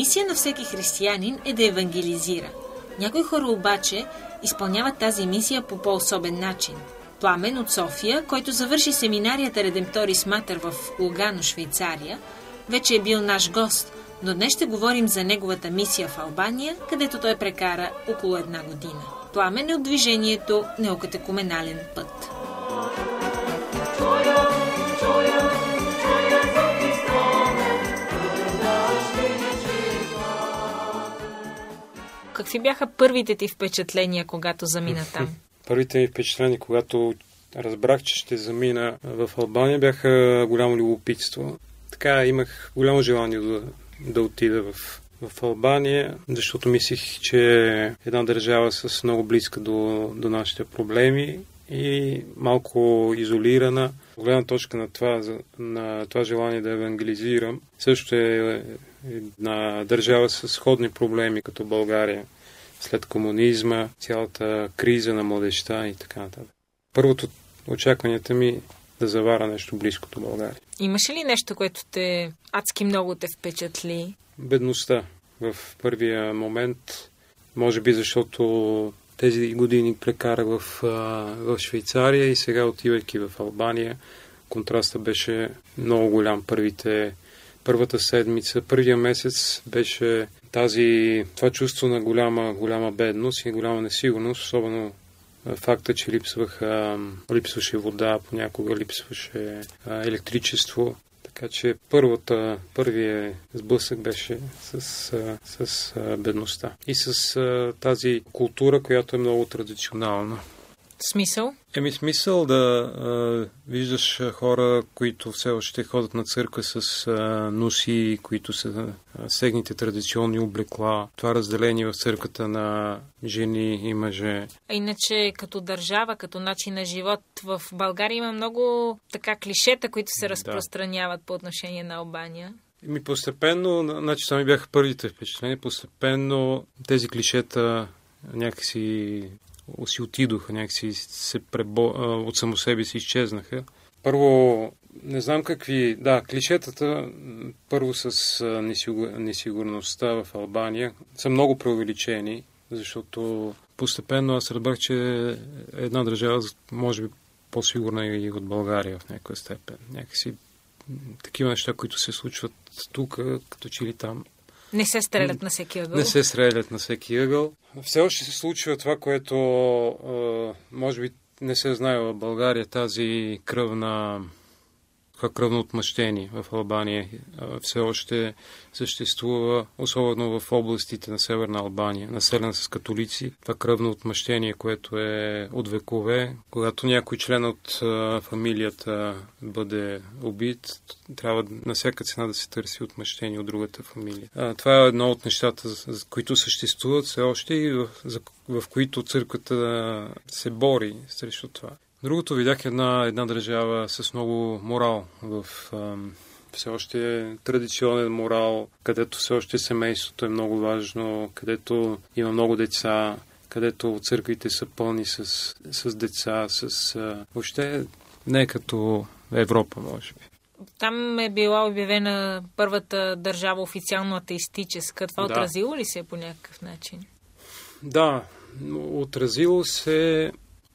Мисия на всеки християнин е да евангелизира. Някои хора обаче изпълняват тази мисия по по-особен начин. Пламен от София, който завърши семинарията Редемторис Матер в Лугано, Швейцария, вече е бил наш гост, но днес ще говорим за неговата мисия в Албания, където той прекара около 1 година. Пламен е от движението Неокатекуменален път. Какви бяха първите ти впечатления, когато замина там? Първите ми впечатления, когато разбрах, че ще замина в Албания, бяха голямо любопитство. Така имах голямо желание да отида в Албания, защото мислих, че е една държава с много близка до нашите проблеми и малко изолирана. От гледна точка на това желание да евангелизирам, също е една държава с сходни проблеми като България след комунизма, цялата криза на младежта и така нататък. Първото очакванията ми да завара нещо близко до България. Имаше ли нещо, което адски много те впечатли? Бедността в първия момент, може би защото тези години прекарах в Швейцария и сега отивайки в Албания, контрастът беше много голям. Първата седмица, първия месец беше това чувство на голяма бедност и голяма несигурност, особено факта, че липсваше вода, понякога липсваше електричество. Така че първият сблъсък беше с бедността и с тази култура, която е много традиционална. Смисъл? Смисъл да виждаш хора, които все още ходят на църква с носи, които са сегните традиционни облекла. Това разделение в църквата на жени и мъже. А иначе като държава, като начин на живот, в България има много клишета, които се разпространяват по отношение на Албания. Постепенно, това ми бяха първите впечатления, постепенно тези клишета някакси си отидоха, някакси от само себе си изчезнаха. Първо, не знам какви... клишетата, първо с несигурността в Албания, са много преувеличени, защото постепенно аз разбрах, че една държава може би по-сигурна и от България в някаква степен. Някакси такива неща, които се случват тук, като че ли там. Не се стрелят на всеки ъгъл. Не се стрелят на всеки ъгъл. Все още се случва това, което може би не се знае в България, тази кръвно отмъщение в Албания все още съществува, особено в областите на Северна Албания, населена с католици. Това кръвно отмъщение, което е от векове, когато някой член от фамилията бъде убит, трябва на всяка цена да се търси отмъщение от другата фамилия. Това е едно от нещата, които съществуват все още и в които църквата се бори срещу това. Другото, видях една държава с много морал, все още традиционен морал, където все още семейството е много важно, където има много деца, където църквите са пълни с деца, въобще не е като Европа, може би. Там е била обявена първата държава официално атеистическа. Това отразило ли се по някакъв начин? Да, отразило се,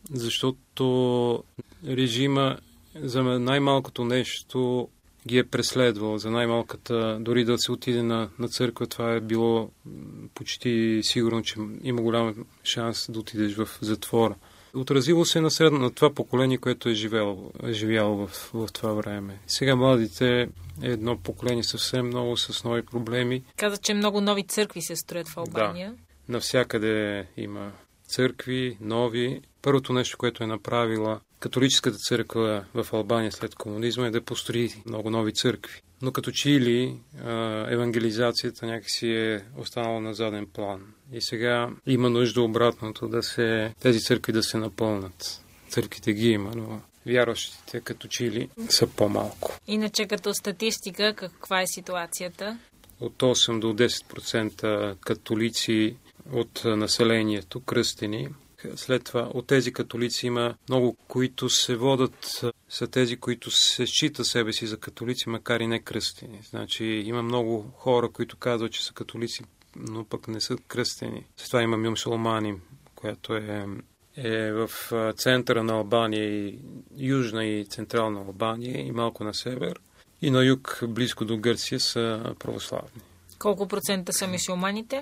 защото режима за най-малкото нещо ги е преследвал. За най-малката, дори да се отиде на църква, това е било почти сигурно, че има голям шанс да отидеш в затвора. Отразило се на това поколение, което е живяло в това време. Сега младите е едно поколение съвсем много с нови проблеми. Каза, че много нови църкви се строят в Албания. Да, навсякъде има църкви, нови. Първото нещо, което е направила католическата църква в Албания след комунизма, е да построи много нови църкви. Но като че ли евангелизацията някакси е останала на заден план. И сега има нужда обратното, тези църкви да се напълнат. Църквите ги има, но вярващите като че ли са по-малко. Иначе като статистика, каква е ситуацията? От 8 до 10% католици от населението, кръстени, След това от тези католици има много, които се водят, са тези, които се считат себе си за католици, макар и не кръстени. Значи има много хора, които казват, че са католици, но пък не са кръстени. След това има мюсюлмани, която е в центъра на Албания и южна и централна Албания и малко на север. И на юг, близко до Гърция, са православни. Колко процента са мюсюлманите?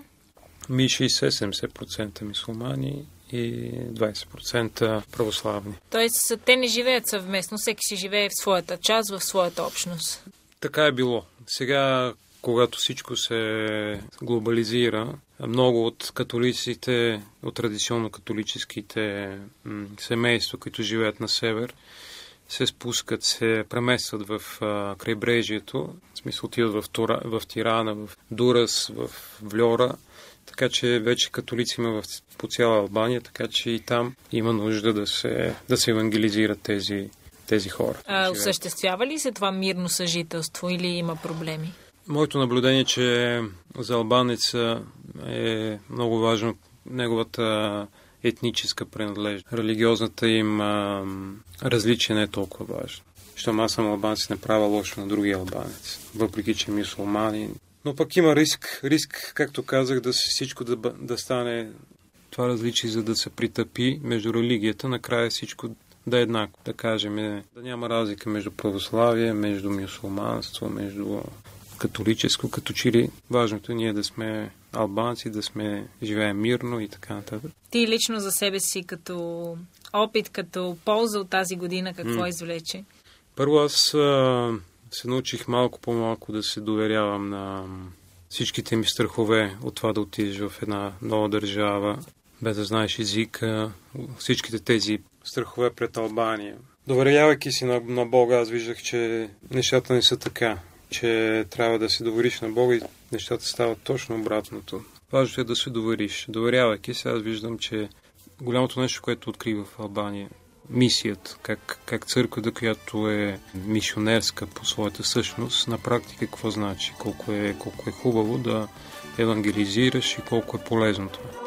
60-70% мюсюлмани и 20% православни. Тоест, те не живеят съвместно, всеки си живее в своята част, в своята общност. Така е било. Сега, когато всичко се глобализира, много от католиците, от традиционно католическите семейства, които живеят на север, се спускат, се преместват в крайбрежието, в смисъл отиват в Тирана, в Дурас, в Вльора, така че вече католици има по цяла Албания, така че и там има нужда да се евангелизират тези хора. Осъществява ли се това мирно съжителство или има проблеми? Моето наблюдение е, че за албанеца е много важно неговата етническа принадлежност. Религиозната им различие не е толкова важно. Щом аз съм албанец, не правя лошо на другия албанец, въпреки че мюсюлмани. Но пък има риск, както казах, да всичко да стане това различие, за да се притъпи между религията, накрая всичко да е еднакво. Да кажем, да няма разлика между православие, между мюсюлманство, между католическо, като че ли важното е ние да сме албанци, да сме живеем мирно и така нататък. Ти лично за себе си като опит, като полза от тази година, какво извлече? Първо аз се научих малко по-малко да се доверявам на всичките ми страхове от това да отидеш в една нова държава, без да знаеш езика, всичките тези страхове пред Албания. Доверявайки си на Бога, аз виждах, че нещата не са така, че трябва да се довериш на Бога и нещата стават точно обратното. Важното е да се довериш. Доверявайки се, аз виждам, че голямото нещо, което открива в Албания, мисията, как църквата, която е мисионерска по своята същност, на практика какво значи, колко е хубаво да евангелизираш и колко е полезно това.